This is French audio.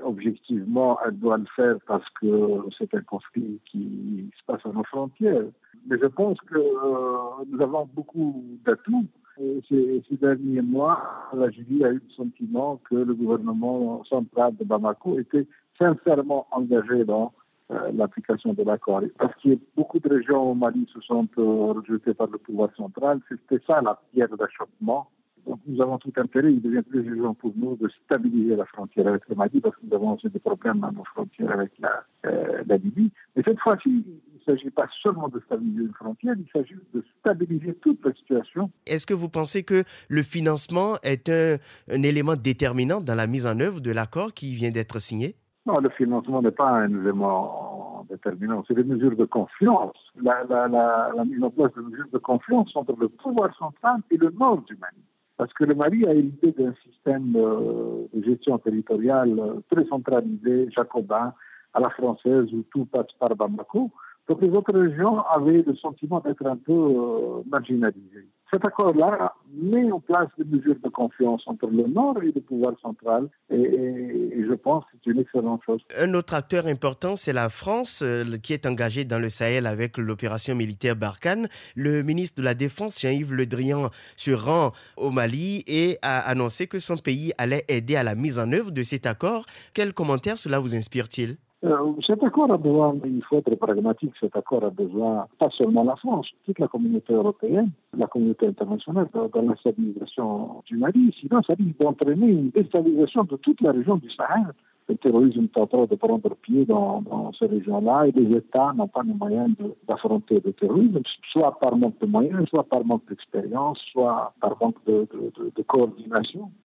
objectivement, elle doit le faire parce que c'est un conflit qui se passe à nos frontières. Mais je pense que nous avons beaucoup d'atouts. Et ces derniers mois, l'Algérie a eu le sentiment que le gouvernement central de Bamako était sincèrement engagé dans l'application de l'accord. Parce que beaucoup de régions au Mali se sont rejetées par le pouvoir central. C'était ça la pierre d'achoppement. Donc nous avons tout intérêt, il devient plus urgent pour nous de stabiliser la frontière avec le Mali parce que nous avons aussi des problèmes à nos frontières avec la Libye. Mais cette fois-ci, il ne s'agit pas seulement de stabiliser une frontière, il s'agit de stabiliser toute la situation. Est-ce que vous pensez que le financement est un élément déterminant dans la mise en œuvre de l'accord qui vient d'être signé? Non, le financement n'est pas un élément déterminant, c'est des mesures de confiance. La mise en place de mesures de confiance entre le pouvoir central et le nord du Mali. Parce que le Mali a hérité d'un système de gestion territoriale très centralisé, jacobin, à la française, où tout passe par Bamako. Donc les autres régions avaient le sentiment d'être un peu marginalisées. Cet accord-là met en place des mesures de confiance entre le Nord et le pouvoir central et je pense que c'est une excellente chose. Un autre acteur important, c'est la France qui est engagée dans le Sahel avec l'opération militaire Barkhane. Le ministre de la Défense, Jean-Yves Le Drian, se rend au Mali et a annoncé que son pays allait aider à la mise en œuvre de cet accord. Quel commentaire cela vous inspire-t-il? Cet accord a besoin, il faut être pragmatique, cet accord a besoin, pas seulement la France, toute la communauté européenne, la communauté internationale dans la stabilisation du Mali. Sinon, ça risque d'entraîner une déstabilisation de toute la région du Sahel. Le terrorisme est en train de prendre pied dans ces régions-là et les États n'ont pas les moyens d'affronter le terrorisme, soit par manque de moyens, soit par manque d'expérience, soit par manque de coordination.